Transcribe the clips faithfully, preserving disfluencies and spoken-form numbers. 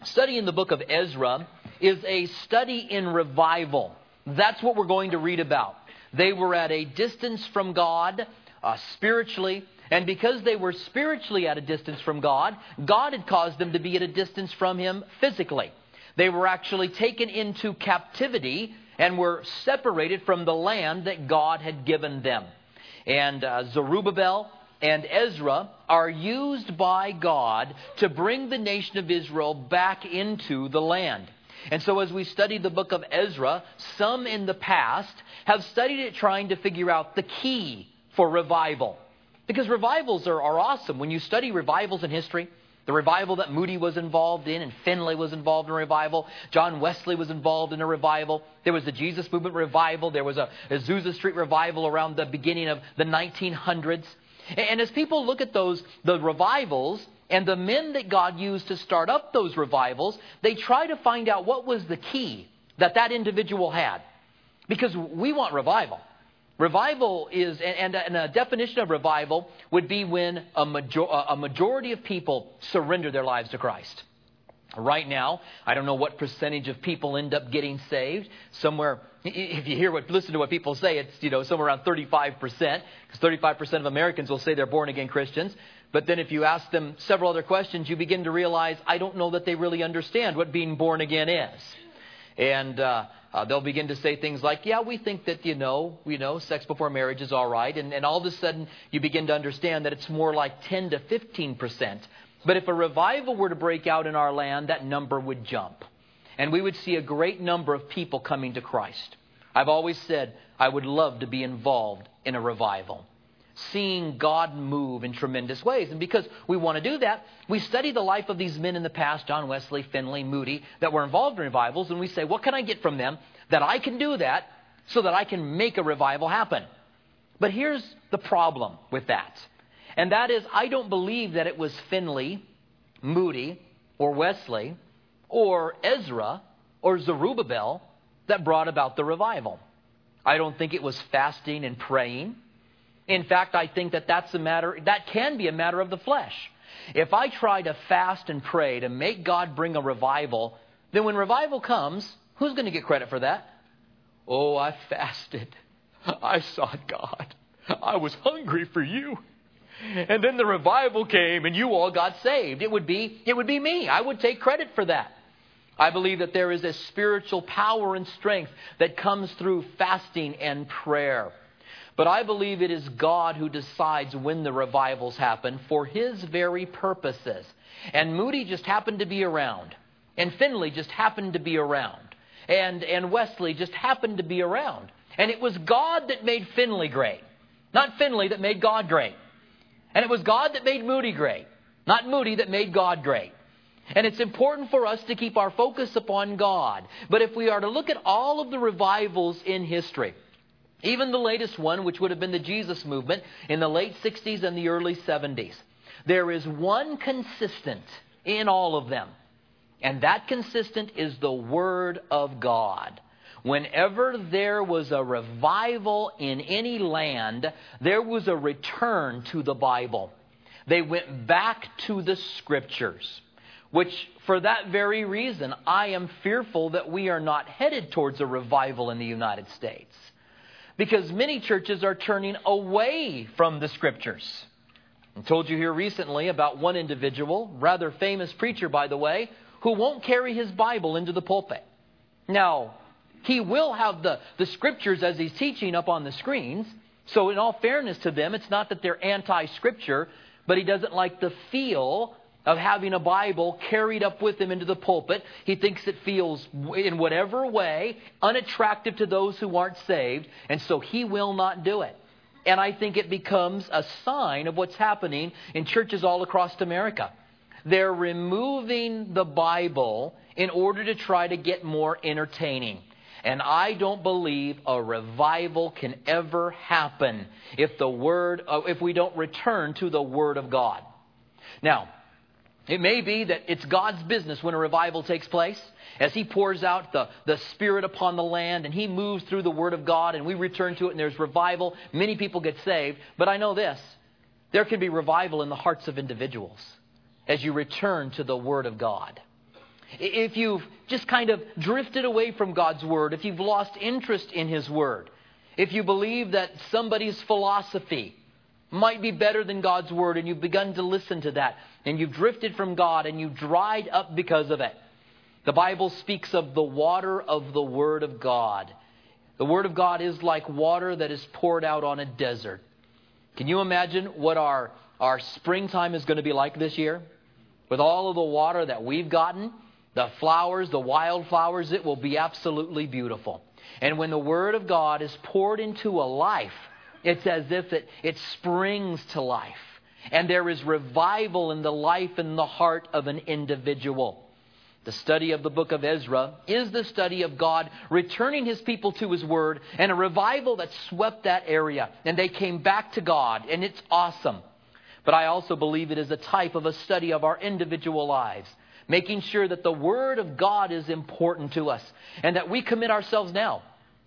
studying the book of Ezra is a study in revival. That's what we're going to read about. They were at a distance from God uh, spiritually. And because they were spiritually at a distance from God, God had caused them to be at a distance from Him physically. They were actually taken into captivity and were separated from the land that God had given them. And uh, Zerubbabel and Ezra are used by God to bring the nation of Israel back into the land. And so as we study the book of Ezra, some in the past have studied it trying to figure out the key for revival. Because revivals are, are awesome. When you study revivals in history, the revival that Moody was involved in, and Finley was involved in a revival. John Wesley was involved in a revival. There was the Jesus Movement revival. There was a Azusa Street revival around the beginning of the nineteen hundreds. And as people look at those, the revivals and the men that God used to start up those revivals, they try to find out what was the key that that individual had. Because we want revival. Revival is, and a definition of revival would be when a, major, a majority of people surrender their lives to Christ. Right now, I don't know what percentage of people end up getting saved. Somewhere, if you hear what, listen to what people say, it's, you know, somewhere around thirty-five percent. Because thirty-five percent of Americans will say they're born again Christians. But then if you ask them several other questions, you begin to realize, I don't know that they really understand what being born again is. And uh, uh, they'll begin to say things like, yeah, we think that, you know, you know, sex before marriage is all right. And, and all of a sudden, you begin to understand that it's more like ten to fifteen percent. But if a revival were to break out in our land, that number would jump. And we would see a great number of people coming to Christ. I've always said I would love to be involved in a revival, seeing God move in tremendous ways. And because we want to do that, we study the life of these men in the past, John Wesley, Finley, Moody, that were involved in revivals. And we say, what can I get from them that I can do that so that I can make a revival happen? But here's the problem with that. And that is, I don't believe that it was Finley, Moody, or Wesley, or Ezra, or Zerubbabel that brought about the revival. I don't think it was fasting and praying. In fact, I think that that's a matter, that can be a matter of the flesh. If I try to fast and pray to make God bring a revival, then when revival comes, who's going to get credit for that? Oh, I fasted. I sought God. I was hungry for you. And then the revival came and you all got saved. It would be, it would be me. I would take credit for that. I believe that there is a spiritual power and strength that comes through fasting and prayer. But I believe it is God who decides when the revivals happen for His very purposes. And Moody just happened to be around. And Finley just happened to be around. And, and Wesley just happened to be around. And it was God that made Finley great. Not Finley that made God great. And it was God that made Moody great. Not Moody that made God great. And it's important for us to keep our focus upon God. But if we are to look at all of the revivals in history, even the latest one, which would have been the Jesus movement in the late sixties and the early seventies, there is one consistent in all of them. And that consistent is the Word of God. Whenever there was a revival in any land, there was a return to the Bible. They went back to the Scriptures, which for that very reason, I am fearful that we are not headed towards a revival in the United States. Because many churches are turning away from the Scriptures. I told you here recently about one individual, rather famous preacher by the way, who won't carry his Bible into the pulpit. Now, he will have the, the Scriptures as he's teaching up on the screens. So in all fairness to them, it's not that they're anti-Scripture, but he doesn't like the feel of having a Bible carried up with him into the pulpit. He thinks it feels, in whatever way, unattractive to those who aren't saved, and so he will not do it. And I think it becomes a sign of what's happening in churches all across America. They're removing the Bible in order to try to get more entertaining. And I don't believe a revival can ever happen if the Word, if we don't return to the Word of God. Now, it may be that it's God's business when a revival takes place, as He pours out the, the Spirit upon the land and He moves through the Word of God and we return to it and there's revival. Many people get saved. But I know this, there can be revival in the hearts of individuals as you return to the Word of God. if you've just kind of drifted away from God's Word, if you've lost interest in His Word, if you believe that somebody's philosophy might be better than God's Word and you've begun to listen to that and you've drifted from God and you've dried up because of it, the Bible speaks of the water of the Word of God. The Word of God is like water that is poured out on a desert. Can you imagine what our, our springtime is going to be like this year? With all of the water that we've gotten, the flowers, the wildflowers, it will be absolutely beautiful. And when the Word of God is poured into a life, it's as if it, it springs to life. And there is revival in the life and the heart of an individual. The study of the book of Ezra is the study of God returning His people to His Word, and a revival that swept that area. And they came back to God, and it's awesome. But I also believe it is a type of a study of our individual lives, making sure that the Word of God is important to us and that we commit ourselves now.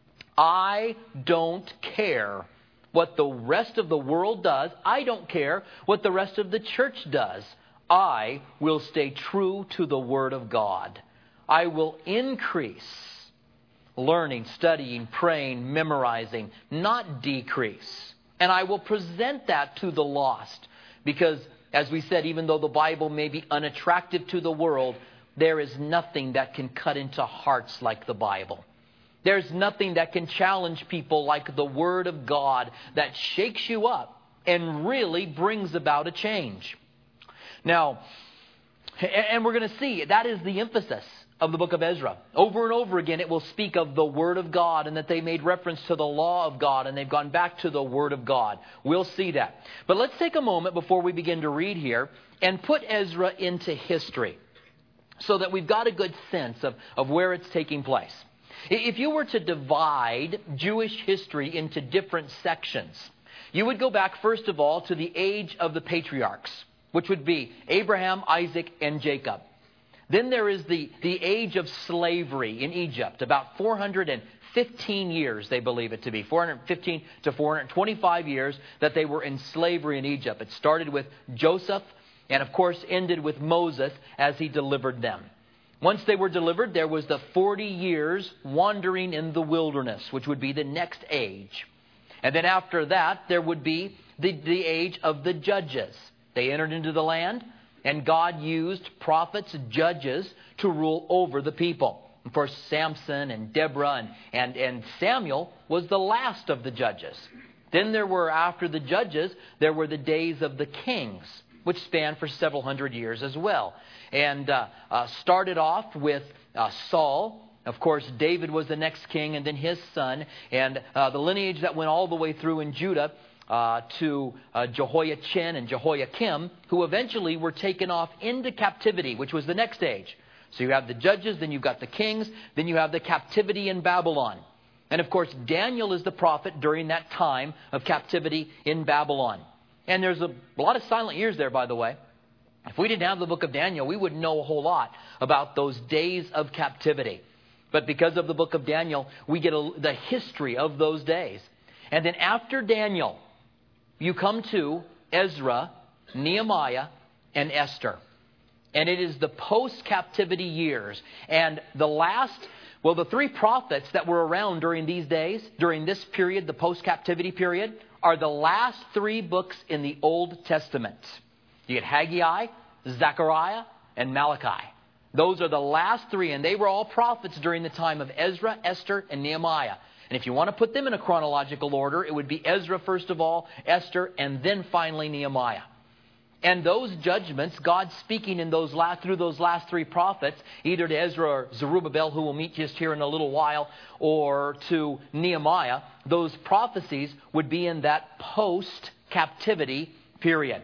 I don't care what the rest of the world does. I don't care what the rest of the church does. I will stay true to the Word of God. I will increase learning, studying, praying, memorizing, not decrease. And I will present that to the lost. Because, as we said, even though the Bible may be unattractive to the world, there is nothing that can cut into hearts like the Bible. There's nothing that can challenge people like the Word of God that shakes you up and really brings about a change. Now, and we're going to see that is the emphasis of the book of Ezra. Over and over again, it will speak of the Word of God and that they made reference to the law of God and they've gone back to the Word of God. We'll see that. But let's take a moment before we begin to read here and put Ezra into history so that we've got a good sense of, of where it's taking place. If you were to divide Jewish history into different sections, you would go back, first of all, to the age of the patriarchs, which would be Abraham, Isaac, and Jacob. Then there is the, the age of slavery in Egypt, about four hundred fifteen years, they believe it to be, four hundred fifteen to four hundred twenty-five years that they were in slavery in Egypt. It started with Joseph and, of course, ended with Moses as he delivered them. Once they were delivered, there was the forty years wandering in the wilderness, which would be the next age. And then after that, there would be the, the age of the judges. They entered into the land, and God used prophets, judges, to rule over the people. Of course, Samson and Deborah and, and, and Samuel was the last of the judges. Then there were, after the judges, there were the days of the kings, which spanned for several hundred years as well. And uh, uh, started off with uh, Saul. Of course, David was the next king, and then his son. And uh, the lineage that went all the way through in Judah uh, to uh, Jehoiachin and Jehoiakim, who eventually were taken off into captivity, which was the next age. So you have the judges, then you've got the kings, then you have the captivity in Babylon. And of course, Daniel is the prophet during that time of captivity in Babylon. And there's a lot of silent years there, by the way. If we didn't have the book of Daniel, we wouldn't know a whole lot about those days of captivity. But because of the book of Daniel, we get a, the history of those days. And then after Daniel, you come to Ezra, Nehemiah, and Esther. And it is the post-captivity years. And the last, well, the three prophets that were around during these days, during this period, the post-captivity period, are the last three books in the Old Testament. You get Haggai, Zechariah, and Malachi. Those are the last three, and they were all prophets during the time of Ezra, Esther, and Nehemiah. And if you want to put them in a chronological order, it would be Ezra first of all, Esther, and then finally Nehemiah. And those judgments, God speaking in those last, through those last three prophets, either to Ezra or Zerubbabel, who we'll meet just here in a little while, or to Nehemiah, those prophecies would be in that post-captivity period.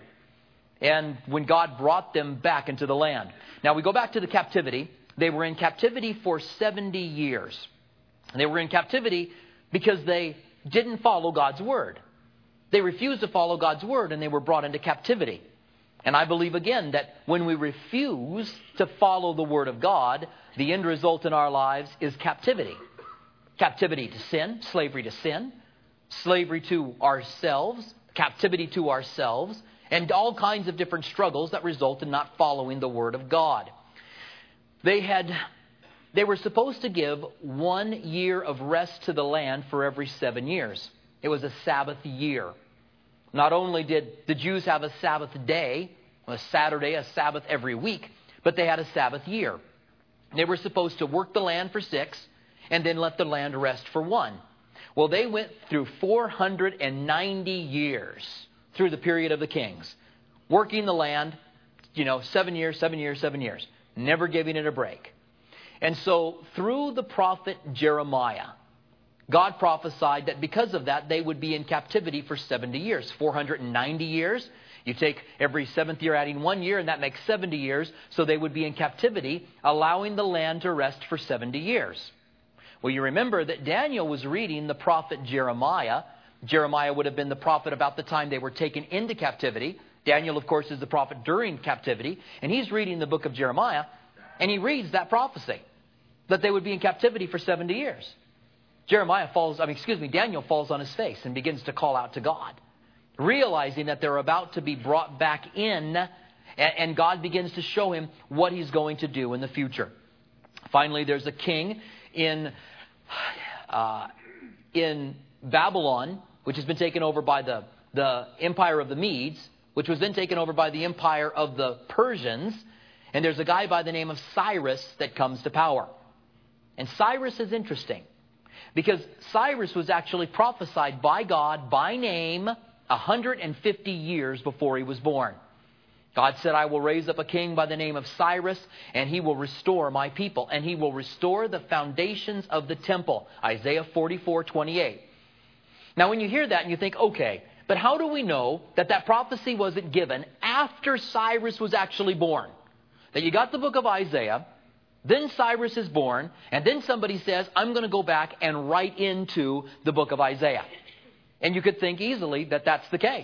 And when God brought them back into the land. Now we go back to the captivity. They were in captivity for seventy years. They were in captivity because they didn't follow God's word. They refused to follow God's word, and they were brought into captivity. And I believe again that when we refuse to follow the word of God, the end result in our lives is captivity. Captivity to sin, slavery to sin, slavery to ourselves, captivity to ourselves, and all kinds of different struggles that result in not following the word of God. They had, they were supposed to give one year of rest to the land for every seven years. It was a Sabbath year. Not only did the Jews have a Sabbath day, a Saturday, a Sabbath every week, but they had a Sabbath year. They were supposed to work the land for six and then let the land rest for one. Well, they went through four hundred ninety years through the period of the kings, working the land, you know, seven years, seven years, seven years, never giving it a break. And so through the prophet Jeremiah, God prophesied that because of that, they would be in captivity for seventy years, four hundred ninety years. You take every seventh year adding one year, and that makes seventy years. So they would be in captivity, allowing the land to rest for seventy years. Well, you remember that Daniel was reading the prophet Jeremiah. Jeremiah would have been the prophet about the time they were taken into captivity. Daniel, of course, is the prophet during captivity. And he's reading the book of Jeremiah, and he reads that prophecy, that they would be in captivity for seventy years. Jeremiah falls, I mean, excuse me, Daniel falls on his face and begins to call out to God, realizing that they're about to be brought back in, and God begins to show him what he's going to do in the future. Finally, there's a king in, uh, in Babylon, which has been taken over by the, the empire of the Medes, which was then taken over by the empire of the Persians. And there's a guy by the name of Cyrus that comes to power. And Cyrus is interesting, because Cyrus was actually prophesied by God by name one hundred fifty years before he was born. God said, I will raise up a king by the name of Cyrus, and he will restore my people, and he will restore the foundations of the temple. Isaiah forty-four twenty-eight. Now, when you hear that and you think, okay, but how do we know that that prophecy wasn't given after Cyrus was actually born? That you got the book of Isaiah, then Cyrus is born, and then somebody says, I'm going to go back and write into the book of Isaiah. And you could think easily that that's the case,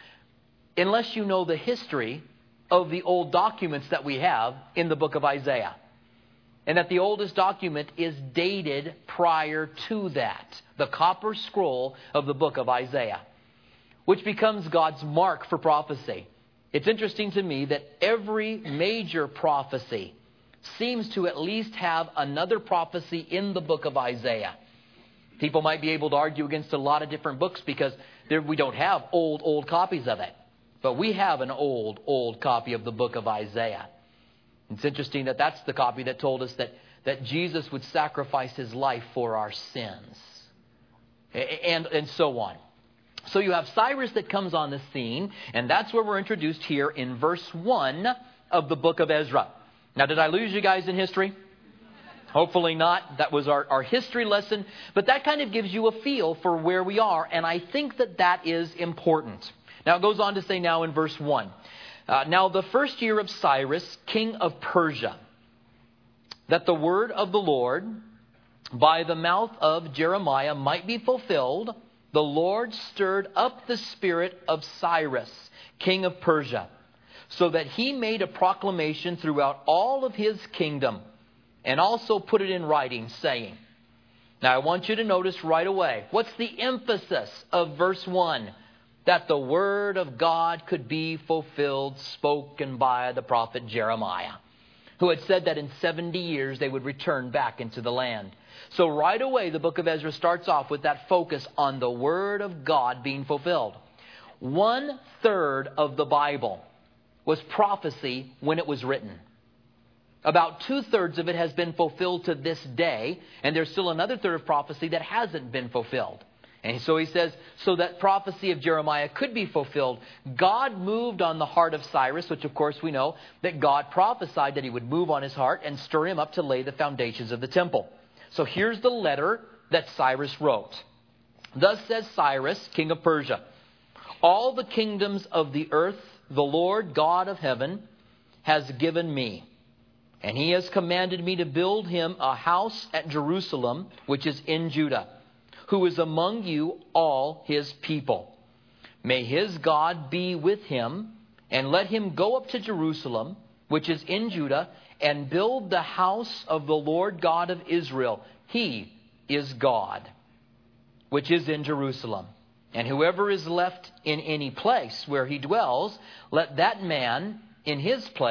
unless you know the history of the old documents that we have in the book of Isaiah. And that the oldest document is dated prior to that, the copper scroll of the book of Isaiah, which becomes God's mark for prophecy. It's interesting to me that every major prophecy seems to at least have another prophecy in the book of Isaiah. People might be able to argue against a lot of different books because there, we don't have old, old copies of it. But we have an old, old copy of the book of Isaiah. It's interesting that that's the copy that told us that, that Jesus would sacrifice his life for our sins. And, and so on. So you have Cyrus that comes on the scene, and that's where we're introduced here in verse one of the book of Ezra. Now, did I lose you guys in history? Hopefully not. That was our, our history lesson. But that kind of gives you a feel for where we are, and I think that that is important. Now, it goes on to say now in verse one, uh, now the first year of Cyrus, king of Persia, that the word of the Lord by the mouth of Jeremiah might be fulfilled, the Lord stirred up the spirit of Cyrus, king of Persia, so that he made a proclamation throughout all of his kingdom, and also put it in writing, saying. Now I want you to notice right away, what's the emphasis of verse one? That the word of God could be fulfilled, spoken by the prophet Jeremiah, who had said that in seventy years they would return back into the land. So right away, the book of Ezra starts off with that focus on the word of God being fulfilled. One third of the Bible was prophecy when it was written. About two-thirds of it has been fulfilled to this day, and there's still another third of prophecy that hasn't been fulfilled. And so he says, so that prophecy of Jeremiah could be fulfilled, God moved on the heart of Cyrus, which of course we know that God prophesied that he would move on his heart and stir him up to lay the foundations of the temple. So here's the letter that Cyrus wrote. Thus says Cyrus, king of Persia, all the kingdoms of the earth, the Lord God of heaven, has given me. And he has commanded me to build him a house at Jerusalem, which is in Judah, who is among you all his people. May his God be with him, and let him go up to Jerusalem, which is in Judah, and build the house of the Lord God of Israel. He is God, which is in Jerusalem. And whoever is left in any place where he dwells, let that man in his place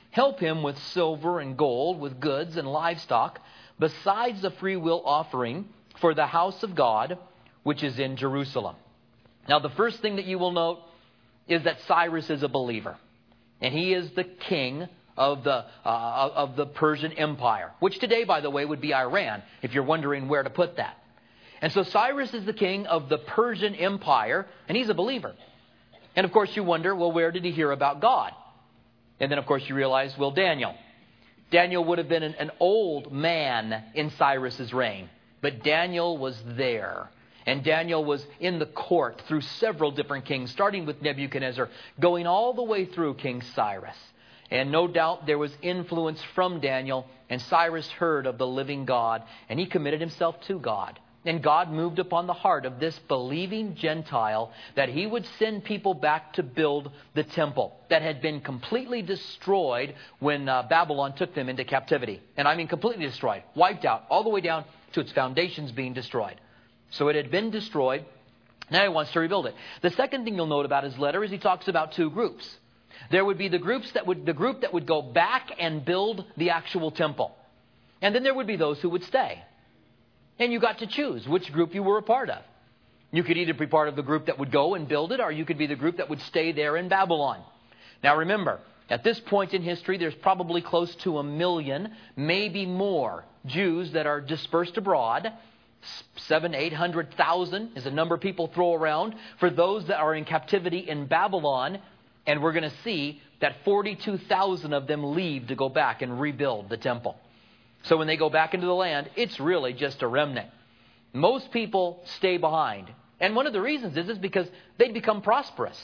help him with silver and gold, with goods and livestock, besides the free will offering for the house of God, which is in Jerusalem. Now, the first thing that you will note is that Cyrus is a believer. And he is the king of the uh, of the Persian Empire, which today, by the way, would be Iran, if you're wondering where to put that. And so Cyrus is the king of the Persian Empire, and he's a believer. And of course you wonder, well, where did he hear about God? And then of course you realize, well, Daniel. Daniel would have been an, an old man in Cyrus's reign, but Daniel was there. And Daniel was in the court through several different kings, starting with Nebuchadnezzar, going all the way through King Cyrus. And no doubt there was influence from Daniel, and Cyrus heard of the living God, and he committed himself to God. And God moved upon the heart of this believing Gentile that he would send people back to build the temple that had been completely destroyed when uh, Babylon took them into captivity. And I mean completely destroyed, wiped out, all the way down to its foundations being destroyed. So it had been destroyed. Now he wants to rebuild it. The second thing you'll note about his letter is he talks about two groups. There would be the groups that would the group that would go back and build the actual temple. And then there would be those who would stay. And you got to choose which group you were a part of. You could either be part of the group that would go and build it, or you could be the group that would stay there in Babylon. Now remember, at this point in history, there's probably close to a million, maybe more, Jews that are dispersed abroad. Seven, eight hundred thousand is a number people throw around for those that are in captivity in Babylon. And we're going to see that forty-two thousand of them leave to go back and rebuild the temple. So when they go back into the land, it's really just a remnant. Most people stay behind. And one of the reasons is, is because they become prosperous.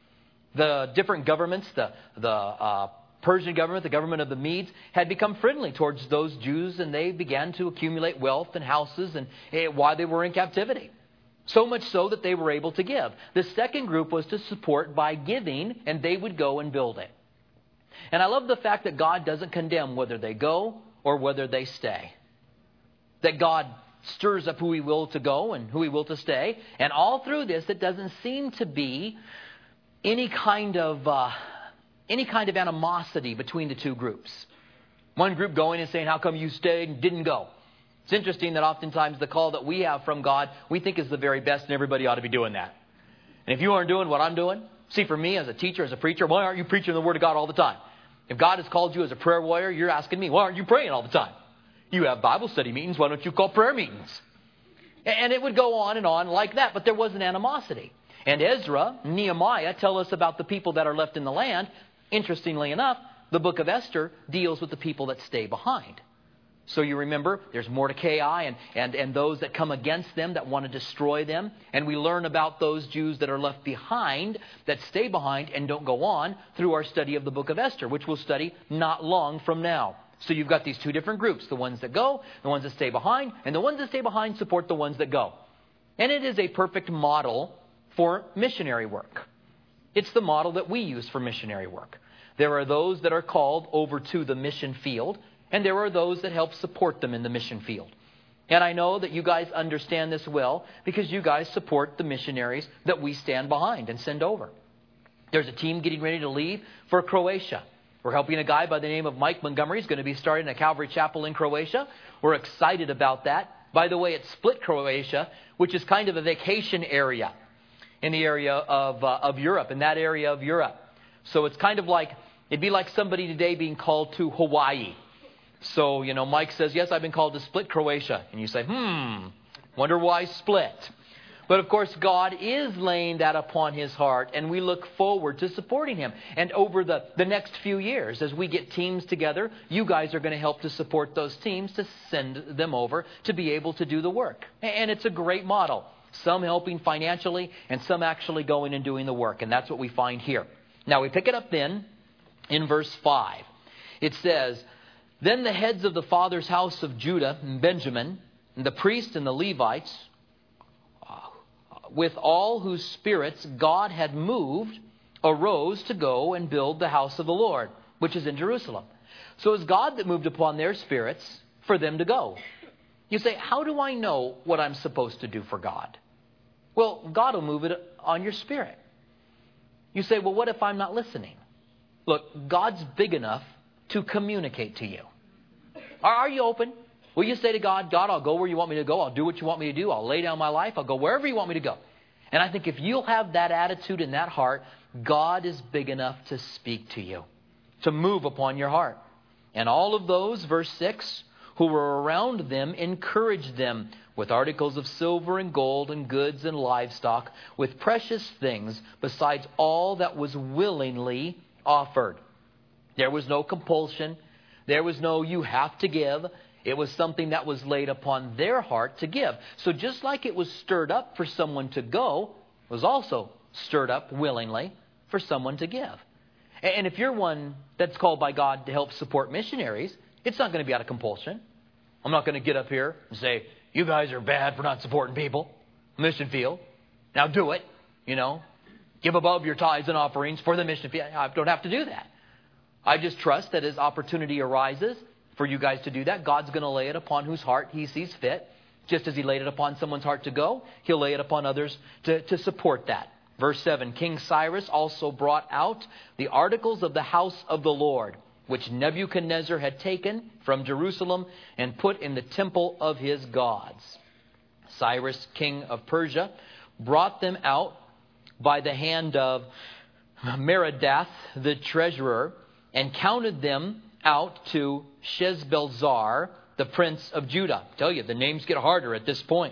The different governments, the, the uh, Persian government, the government of the Medes, had become friendly towards those Jews, and they began to accumulate wealth and houses and uh, while they were in captivity. So much so that they were able to give. The second group was to support by giving, and they would go and build it. And I love the fact that God doesn't condemn whether they go or whether they stay. That God stirs up who He will to go and who He will to stay. And all through this, it doesn't seem to be any kind of uh, any kind of animosity between the two groups. One group going and saying, how come you stayed and didn't go? It's interesting that oftentimes the call that we have from God, we think is the very best, and everybody ought to be doing that. And if you aren't doing what I'm doing, see, for me as a teacher, as a preacher, why aren't you preaching the Word of God all the time? If God has called you as a prayer warrior, you're asking me, why aren't you praying all the time? You have Bible study meetings, why don't you call prayer meetings? And it would go on and on like that, but there was an animosity. And Ezra, Nehemiah tell us about the people that are left in the land. Interestingly enough, the book of Esther deals with the people that stay behind. So you remember, there's Mordecai and, and, and those that come against them that want to destroy them. And we learn about those Jews that are left behind, that stay behind and don't go on through our study of the book of Esther, which we'll study not long from now. So you've got these two different groups, the ones that go, the ones that stay behind, and the ones that stay behind support the ones that go. And it is a perfect model for missionary work. It's the model that we use for missionary work. There are those that are called over to the mission field, and there are those that help support them in the mission field. And I know that you guys understand this well because you guys support the missionaries that we stand behind and send over. There's a team getting ready to leave for Croatia. We're helping a guy by the name of Mike Montgomery. He's going to be starting a Calvary Chapel in Croatia. We're excited about that. By the way, it's Split, Croatia, which is kind of a vacation area in the area of, uh, of Europe, in that area of Europe. So it's kind of like, it'd be like somebody today being called to Hawaii. So, you know, Mike says, yes, I've been called to Split, Croatia. And you say, hmm, wonder why Split? But of course, God is laying that upon His heart, and we look forward to supporting Him. And over the, the next few years, as we get teams together, you guys are going to help to support those teams to send them over to be able to do the work. And it's a great model. Some helping financially, and some actually going and doing the work. And that's what we find here. Now, we pick it up then in verse five. It says, then the heads of the father's house of Judah and Benjamin, and the priests and the Levites, uh, with all whose spirits God had moved, arose to go and build the house of the Lord, which is in Jerusalem. So it's God that moved upon their spirits for them to go. You say, how do I know what I'm supposed to do for God? Well, God will move it on your spirit. You say, well, what if I'm not listening? Look, God's big enough to communicate to you. Are, are you open? Will you say to God, God, I'll go where you want me to go. I'll do what you want me to do. I'll lay down my life. I'll go wherever you want me to go. And I think if you'll have that attitude in that heart, God is big enough to speak to you, to move upon your heart. And all of those, verse six, who were around them encouraged them with articles of silver and gold and goods and livestock, with precious things, besides all that was willingly offered. There was no compulsion. There was no you have to give. It was something that was laid upon their heart to give. So just like it was stirred up for someone to go, it was also stirred up willingly for someone to give. And if you're one that's called by God to help support missionaries, it's not going to be out of compulsion. I'm not going to get up here and say, you guys are bad for not supporting people. Mission field. Now do it. You know, give above your tithes and offerings for the mission field. I don't have to do that. I just trust that as opportunity arises for you guys to do that, God's going to lay it upon whose heart He sees fit. Just as He laid it upon someone's heart to go, He'll lay it upon others to, to support that. Verse seven, King Cyrus also brought out the articles of the house of the Lord, which Nebuchadnezzar had taken from Jerusalem and put in the temple of his gods. Cyrus, king of Persia, brought them out by the hand of Merodach, the treasurer, and counted them out to Sheshbazzar, the prince of Judah. I tell you, the names get harder at this point.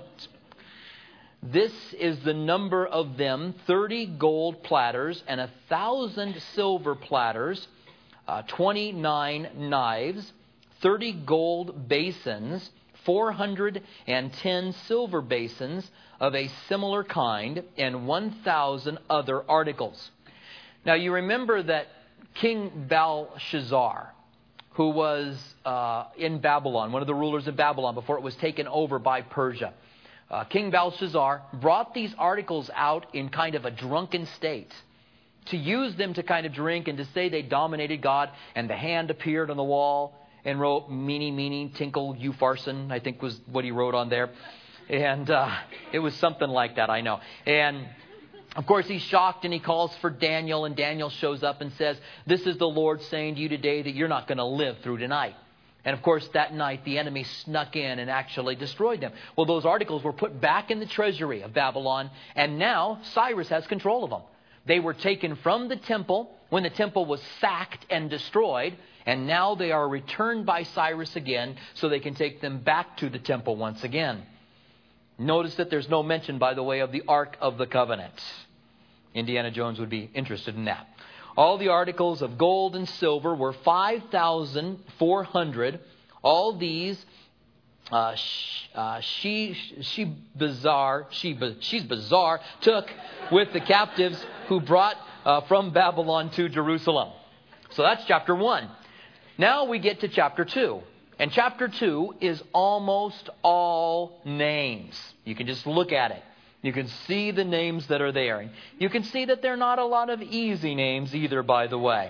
This is the number of them, thirty gold platters and a thousand silver platters, uh, twenty-nine knives, thirty gold basins, four hundred ten silver basins of a similar kind, and one thousand other articles. Now you remember that King Belshazzar, who was uh, in Babylon, one of the rulers of Babylon before it was taken over by Persia. Uh, King Belshazzar brought these articles out in kind of a drunken state to use them to kind of drink and to say they dominated God. And the hand appeared on the wall and wrote, "Meanie, meanie, tinkle, you farson," I think was what he wrote on there. And uh, it was something like that, I know. And of course, he's shocked and he calls for Daniel. And Daniel shows up and says, "This is the Lord saying to you today that you're not going to live through tonight." And of course, that night, the enemy snuck in and actually destroyed them. Well, those articles were put back in the treasury of Babylon. And now Cyrus has control of them. They were taken from the temple when the temple was sacked and destroyed. And now they are returned by Cyrus again so they can take them back to the temple once again. Notice that there's no mention, by the way, of the Ark of the Covenant. Indiana Jones would be interested in that. All the articles of gold and silver were five thousand four hundred. All these uh, sh, uh, she, she bizarre, she, she's bizarre, took with the captives who brought uh, from Babylon to Jerusalem. So that's chapter one. Now we get to chapter two. And chapter two is almost all names. You can just look at it. You can see the names that are there. You can see that they're not a lot of easy names either, by the way.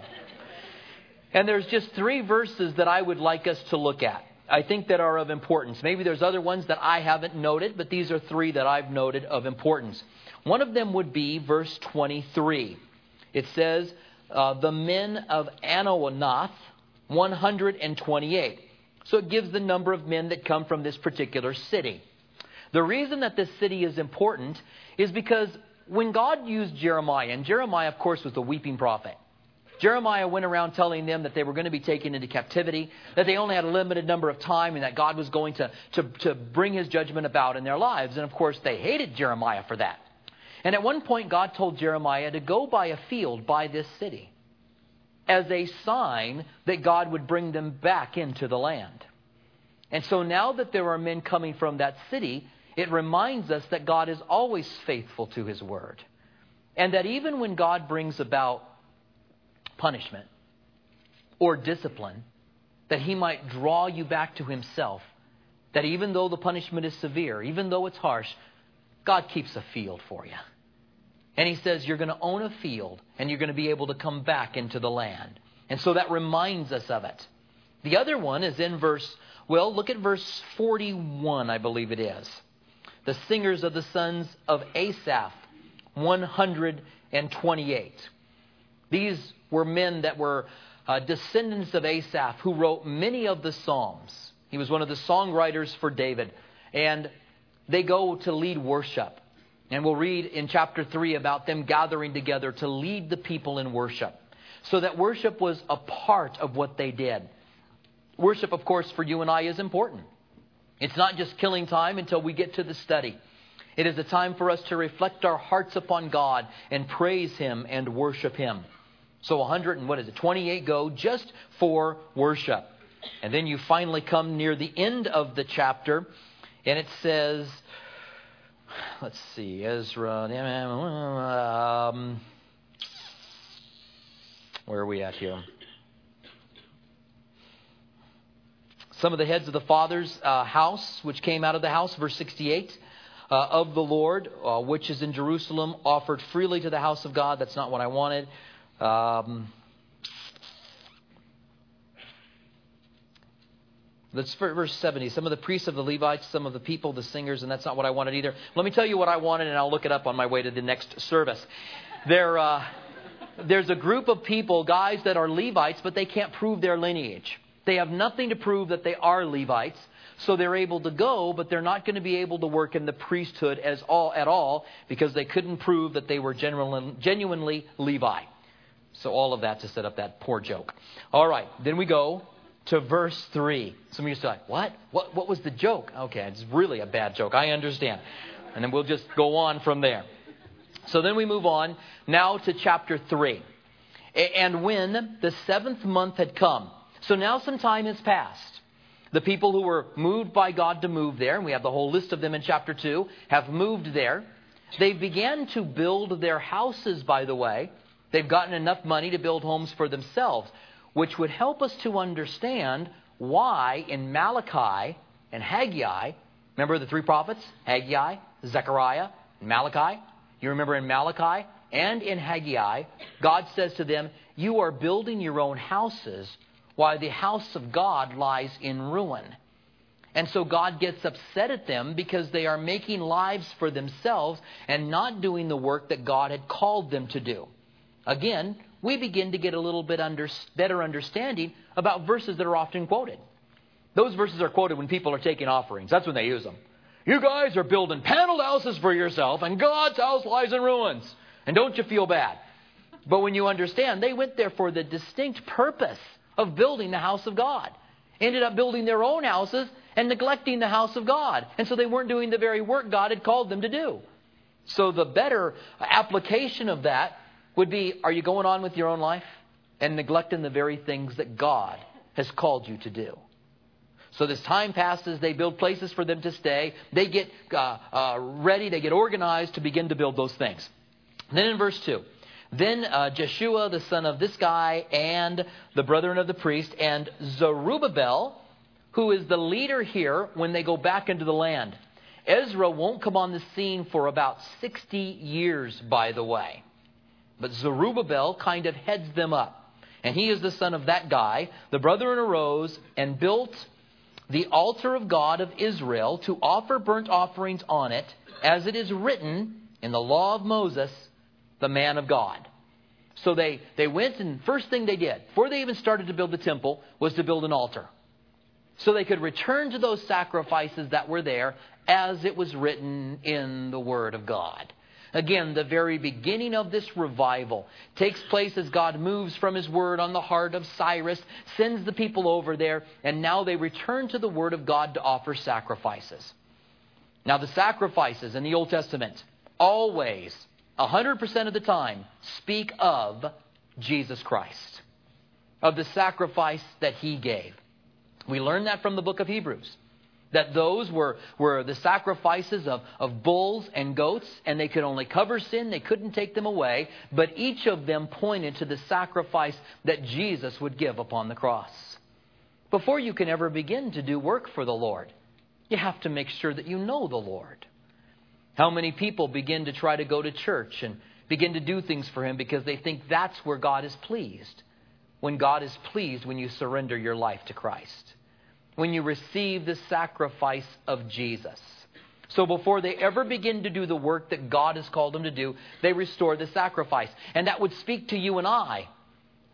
And there's just three verses that I would like us to look at, I think, that are of importance. Maybe there's other ones that I haven't noted, but these are three that I've noted of importance. One of them would be verse twenty-three. It says, uh, the men of Anathoth, one hundred twenty-eight. So it gives the number of men that come from this particular city. The reason that this city is important is because when God used Jeremiah, and Jeremiah, of course, was the weeping prophet. Jeremiah went around telling them that they were going to be taken into captivity, that they only had a limited number of time, and that God was going to, to, to bring His judgment about in their lives. And of course, they hated Jeremiah for that. And at one point, God told Jeremiah to go by a field by this city as a sign that God would bring them back into the land. And so now that there are men coming from that city, it reminds us that God is always faithful to His word. And that even when God brings about punishment or discipline, that He might draw you back to Himself. That even though the punishment is severe, even though it's harsh, God keeps a field for you. And He says you're going to own a field and you're going to be able to come back into the land. And so that reminds us of it. The other one is in verse, well, look at verse forty-one, I believe it is. The singers of the sons of Asaph, one hundred twenty-eight. These were men that were uh, descendants of Asaph who wrote many of the Psalms. He was one of the songwriters for David. And they go to lead worship. And we'll read in chapter three about them gathering together to lead the people in worship. So that worship was a part of what they did. Worship, of course, for you and I is important. It's not just killing time until we get to the study. It is a time for us to reflect our hearts upon God and praise Him and worship Him. So one hundred and what is it, twenty-eight go just for worship. And then you finally come near the end of the chapter, and it says, let's see, Ezra, um, where are we at here? Some of the heads of the father's uh, house, which came out of the house, verse sixty-eight, uh, of the Lord, uh, which is in Jerusalem, offered freely to the house of God. That's not what I wanted. Um, That's verse seventy. Some of the priests of the Levites, some of the people, the singers, and that's not what I wanted either. Let me tell you what I wanted, and I'll look it up on my way to the next service. There, uh, there's a group of people, guys that are Levites, but they can't prove their lineage. They have nothing to prove that they are Levites, so they're able to go, but they're not going to be able to work in the priesthood as all at all because they couldn't prove that they were genuinely, genuinely Levi. So all of that to set up that poor joke. All right, then we go to verse three. Some of you say, what? What what was the joke? Okay, it's really a bad joke. I understand. And then we'll just go on from there. So then we move on now to chapter three. And when the seventh month had come, so now some time has passed. The people who were moved by God to move there, and we have the whole list of them in chapter two, have moved there. They began to build their houses, by the way. They've gotten enough money to build homes for themselves, which would help us to understand why in Malachi and Haggai, remember the three prophets, Haggai, Zechariah, and Malachi? You remember in Malachi and in Haggai, God says to them, you are building your own houses while the house of God lies in ruin. And so God gets upset at them because they are making lives for themselves and not doing the work that God had called them to do. Again, we begin to get a little bit under, better understanding about verses that are often quoted. Those verses are quoted when people are taking offerings. That's when they use them. You guys are building paneled houses for yourself, and God's house lies in ruins. And don't you feel bad? But when you understand, they went there for the distinct purpose of building the house of God. Ended up building their own houses and neglecting the house of God. And so they weren't doing the very work God had called them to do. So the better application of that would be, are you going on with your own life and neglecting the very things that God has called you to do? So this time passes, they build places for them to stay. They get uh, uh, ready, they get organized to begin to build those things. Then in verse two, then uh, Jeshua, the son of this guy, and the brethren of the priest, and Zerubbabel, who is the leader here when they go back into the land. Ezra won't come on the scene for about sixty years, by the way. But Zerubbabel kind of heads them up. And he is the son of that guy. The brethren arose and built the altar of God of Israel to offer burnt offerings on it, as it is written in the law of Moses, the man of God. So they, they went, and first thing they did, before they even started to build the temple, was to build an altar. So they could return to those sacrifices that were there as it was written in the Word of God. Again, the very beginning of this revival takes place as God moves from His Word on the heart of Cyrus, sends the people over there, and now they return to the Word of God to offer sacrifices. Now the sacrifices in the Old Testament always, one hundred percent of the time, speak of Jesus Christ, of the sacrifice that He gave. We learn that from the book of Hebrews. That those were, were the sacrifices of, of bulls and goats, and they could only cover sin, they couldn't take them away, but each of them pointed to the sacrifice that Jesus would give upon the cross. Before you can ever begin to do work for the Lord, you have to make sure that you know the Lord. How many people begin to try to go to church and begin to do things for Him because they think that's where God is pleased, when God is pleased when you surrender your life to Christ, when you receive the sacrifice of Jesus. So before they ever begin to do the work that God has called them to do, they restore the sacrifice. And that would speak to you and I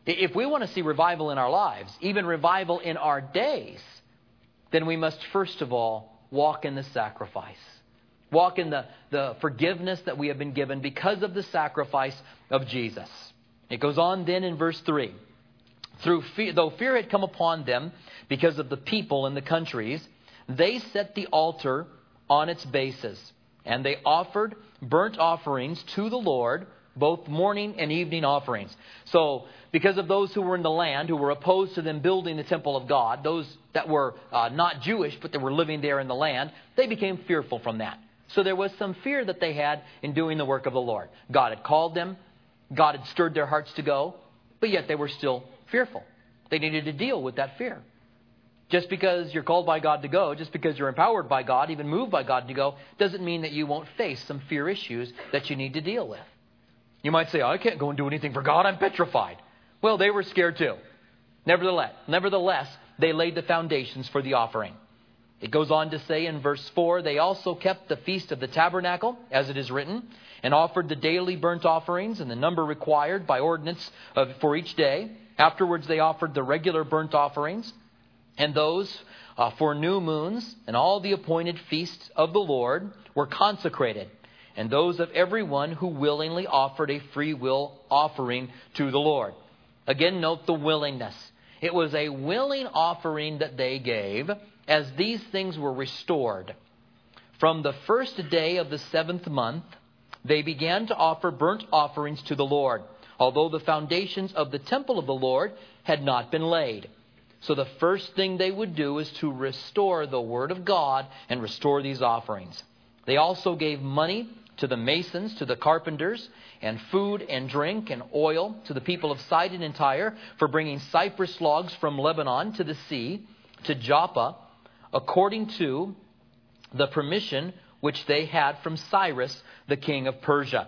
If we want to see revival in our lives, even revival in our days, then we must first of all walk in the sacrifice. Walk in the, the forgiveness that we have been given because of the sacrifice of Jesus. It goes on then in verse three. Through fear, though fear had come upon them because of the people and the countries, they set the altar on its bases, and they offered burnt offerings to the Lord, both morning and evening offerings. So, because of those who were in the land, who were opposed to them building the temple of God, those that were uh, not Jewish, but that were living there in the land, they became fearful from that. So there was some fear that they had in doing the work of the Lord. God had called them. God had stirred their hearts to go, but yet they were still fearful. They needed to deal with that fear. Just because you're called by God to go, just because you're empowered by God, even moved by God to go, doesn't mean that you won't face some fear issues that you need to deal with. You might say, oh, I can't go and do anything for God. I'm petrified. Well, they were scared too. Nevertheless, nevertheless, they laid the foundations for the offering. It goes on to say in verse four, they also kept the feast of the tabernacle, as it is written, and offered the daily burnt offerings and the number required by ordinance of, for each day. Afterwards, they offered the regular burnt offerings and those uh, for new moons, and all the appointed feasts of the Lord were consecrated, and those of everyone who willingly offered a free will offering to the Lord. Again, note the willingness. It was a willing offering that they gave as these things were restored. From the first day of the seventh month, they began to offer burnt offerings to the Lord, although the foundations of the temple of the Lord had not been laid. So the first thing they would do is to restore the Word of God and restore these offerings. They also gave money to the masons, to the carpenters, and food and drink and oil to the people of Sidon and Tyre for bringing cypress logs from Lebanon to the sea, to Joppa, according to the permission which they had from Cyrus, the king of Persia.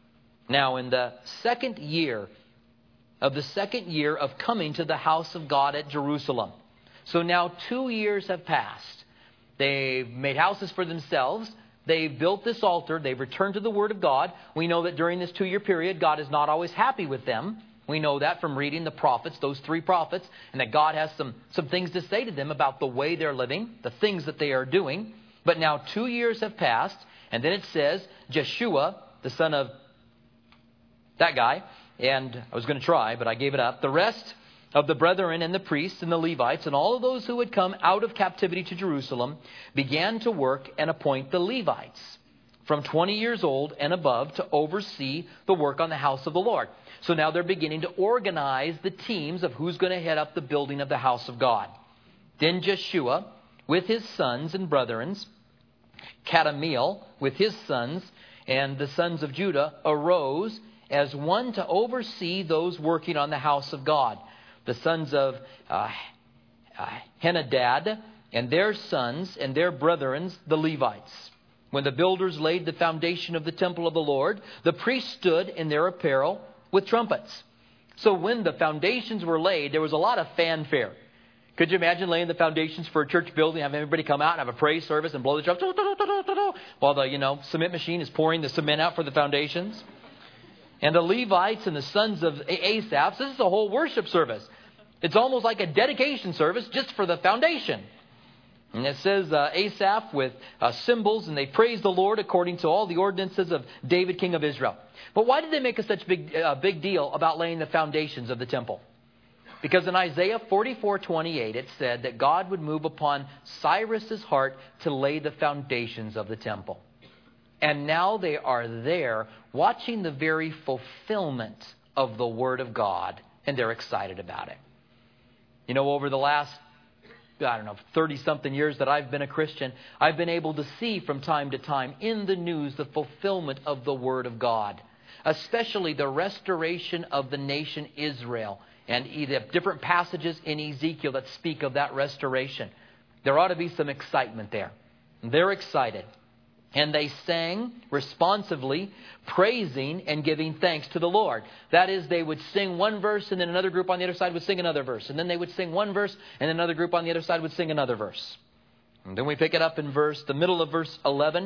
Now, in the second year of the second year of coming to the house of God at Jerusalem. So now two years have passed. They've made houses for themselves. They've built this altar. They've returned to the Word of God. We know that during this two-year period, God is not always happy with them. We know that from reading the prophets, those three prophets, and that God has some, some things to say to them about the way they're living, the things that they are doing. But now two years have passed, and then it says, Jeshua, the son of that guy, and I was going to try, but I gave it up. The rest of the brethren and the priests and the Levites and all of those who had come out of captivity to Jerusalem began to work and appoint the Levites from twenty years old and above to oversee the work on the house of the Lord. So now they're beginning to organize the teams of who's going to head up the building of the house of God. Then Jeshua with his sons and brethren, Kadmiel with his sons and the sons of Judah arose as one to oversee those working on the house of God. The sons of uh, uh, Henadad and their sons and their brethren, the Levites. When the builders laid the foundation of the temple of the Lord, the priests stood in their apparel with trumpets. So when the foundations were laid, there was a lot of fanfare. Could you imagine laying the foundations for a church building, having everybody come out and have a praise service and blow the trumpet while the you know cement machine is pouring the cement out for the foundations? And the Levites and the sons of Asaph, this is a whole worship service. It's almost like a dedication service just for the foundation. And it says uh, Asaph with uh, cymbals, and they praise the Lord according to all the ordinances of David, king of Israel. But why did they make a such big uh, big deal about laying the foundations of the temple? Because in Isaiah forty-four twenty-eight, it said that God would move upon Cyrus's heart to lay the foundations of the temple. And now they are there watching the very fulfillment of the Word of God, and they're excited about it. You know, over the last, I don't know, thirty-something years that I've been a Christian, I've been able to see from time to time in the news the fulfillment of the Word of God, especially the restoration of the nation Israel and the different passages in Ezekiel that speak of that restoration. There ought to be some excitement there. They're excited. And they sang responsively, praising and giving thanks to the Lord. That is, they would sing one verse and then another group on the other side would sing another verse. And then they would sing one verse and then another group on the other side would sing another verse. And then we pick it up in verse, the middle of verse eleven.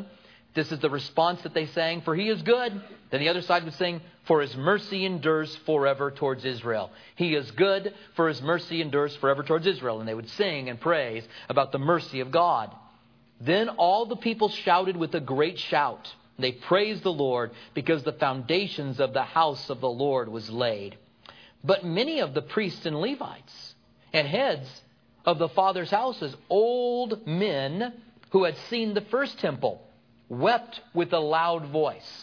This is the response that they sang, for he is good. Then the other side would sing, for his mercy endures forever towards Israel. He is good, for his mercy endures forever towards Israel. And they would sing and praise about the mercy of God. Then all the people shouted with a great shout. They praised the Lord because the foundations of the house of the Lord was laid. But many of the priests and Levites and heads of the fathers' houses, old men who had seen the first temple, wept with a loud voice.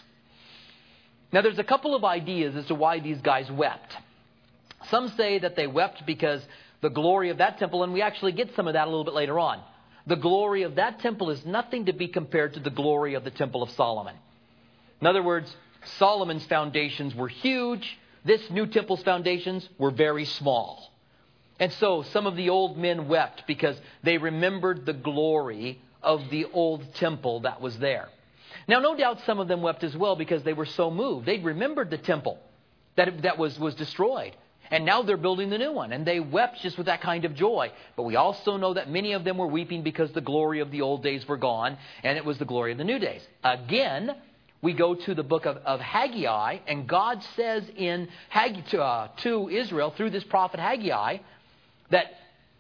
Now there's a couple of ideas as to why these guys wept. Some say that they wept because the glory of that temple, and we actually get some of that a little bit later on. The glory of that temple is nothing to be compared to the glory of the Temple of Solomon. In other words, Solomon's foundations were huge. This new temple's foundations were very small. And so some of the old men wept because they remembered the glory of the old temple that was there. Now, no doubt some of them wept as well because they were so moved. They'd remembered the temple that, that was, was destroyed. And now they're building the new one. And they wept just with that kind of joy. But we also know that many of them were weeping because the glory of the old days were gone. And it was the glory of the new days. Again, we go to the book of, of Haggai. And God says in Haggai, to, uh, to Israel through this prophet Haggai that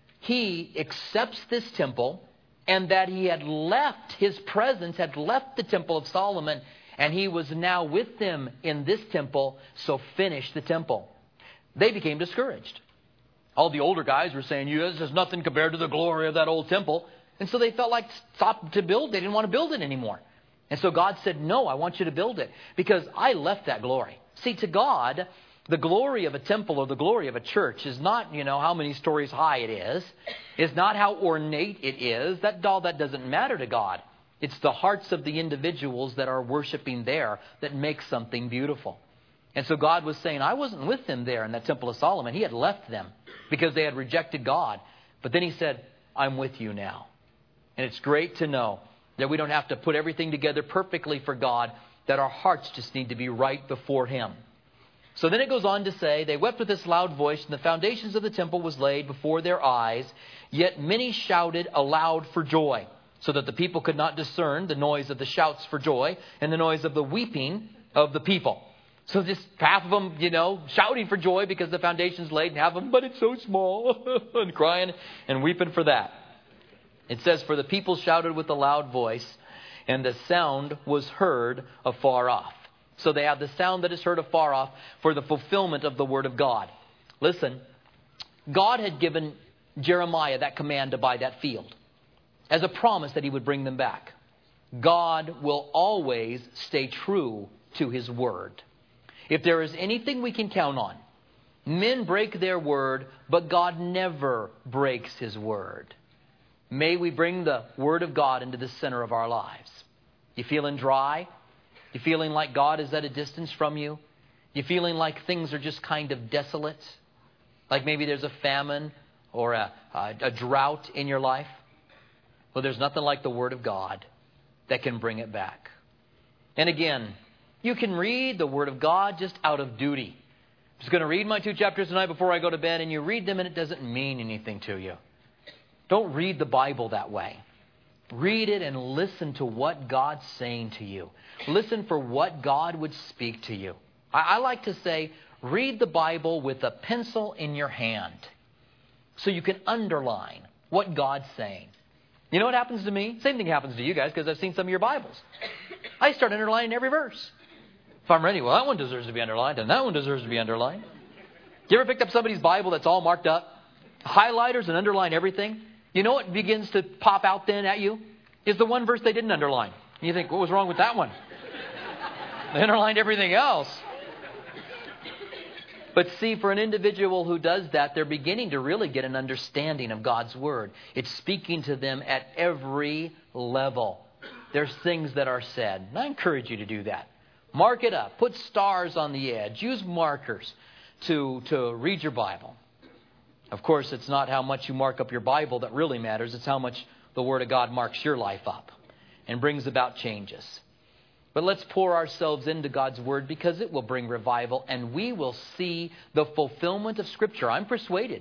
he accepts this temple. And that he had left, his presence had left the temple of Solomon. And he was now with them in this temple. So finish the temple. They became discouraged. All the older guys were saying, you, this is nothing compared to the glory of that old temple. And so they felt like stopped to build. They didn't want to build it anymore. And so God said, no, I want you to build it. Because I left that glory. See, to God, the glory of a temple or the glory of a church is not, you know, how many stories high it is. It's not how ornate it is. That all that doesn't matter to God. It's the hearts of the individuals that are worshiping there that make something beautiful. And so God was saying, I wasn't with them there in that Temple of Solomon. He had left them because they had rejected God. But then he said, I'm with you now. And it's great to know that we don't have to put everything together perfectly for God, that our hearts just need to be right before him. So then it goes on to say, they wept with this loud voice, and the foundations of the temple was laid before their eyes. Yet many shouted aloud for joy, so that the people could not discern the noise of the shouts for joy and the noise of the weeping of the people. So just half of them, you know, shouting for joy because the foundation's laid, and half of them, but it's so small, and crying and weeping for that. It says, for the people shouted with a loud voice, and the sound was heard afar off. So they have the sound that is heard afar off for the fulfillment of the word of God. Listen, God had given Jeremiah that command to buy that field as a promise that he would bring them back. God will always stay true to his word. If there is anything we can count on, men break their word, but God never breaks his word. May we bring the word of God into the center of our lives. You feeling dry? You feeling like God is at a distance from you? You feeling like things are just kind of desolate? Like maybe there's a famine or a, a, a drought in your life? Well, there's nothing like the word of God that can bring it back. And again, you can read the word of God just out of duty. I'm just going to read my two chapters tonight before I go to bed, and you read them and it doesn't mean anything to you. Don't read the Bible that way. Read it and listen to what God's saying to you. Listen for what God would speak to you. I, I like to say, read the Bible with a pencil in your hand so you can underline what God's saying. You know what happens to me? Same thing happens to you guys because I've seen some of your Bibles. I start underlining every verse. If I'm ready, well, that one deserves to be underlined and that one deserves to be underlined. You ever picked up somebody's Bible that's all marked up? Highlighters and underline everything? You know what begins to pop out then at you? Is the one verse they didn't underline. And you think, what was wrong with that one? They underlined everything else. But see, for an individual who does that, they're beginning to really get an understanding of God's Word. It's speaking to them at every level. There's things that are said. And I encourage you to do that. Mark it up. Put stars on the edge. Use markers to, to read your Bible. Of course, it's not how much you mark up your Bible that really matters. It's how much the Word of God marks your life up and brings about changes. But let's pour ourselves into God's Word because it will bring revival and we will see the fulfillment of Scripture, I'm persuaded,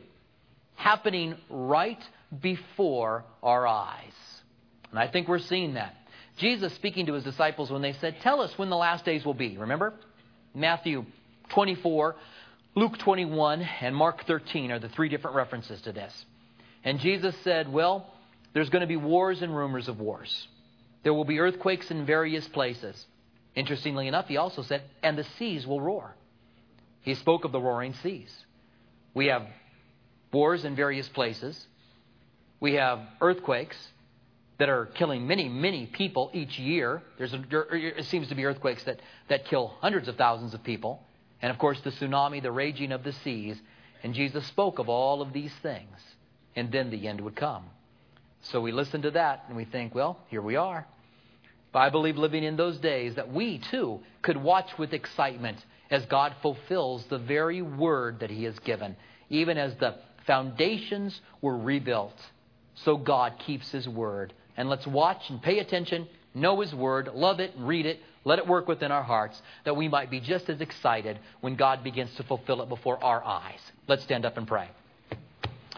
happening right before our eyes. And I think we're seeing that. Jesus speaking to his disciples when they said, tell us when the last days will be. Remember? Matthew twenty-four, Luke twenty-one, and Mark thirteen are the three different references to this. And Jesus said, well, there's going to be wars and rumors of wars. There will be earthquakes in various places. Interestingly enough, he also said, and the seas will roar. He spoke of the roaring seas. We have wars in various places. We have earthquakes that are killing many, many people each year. There's a, it seems to be earthquakes that, that kill hundreds of thousands of people. And of course, the tsunami, the raging of the seas. And Jesus spoke of all of these things. And then the end would come. So we listen to that and we think, well, here we are. But I believe living in those days that we too could watch with excitement as God fulfills the very word that he has given. Even as the foundations were rebuilt. So God keeps his word. And let's watch and pay attention, know his word, love it and read it. Let it work within our hearts that we might be just as excited when God begins to fulfill it before our eyes. Let's stand up and pray.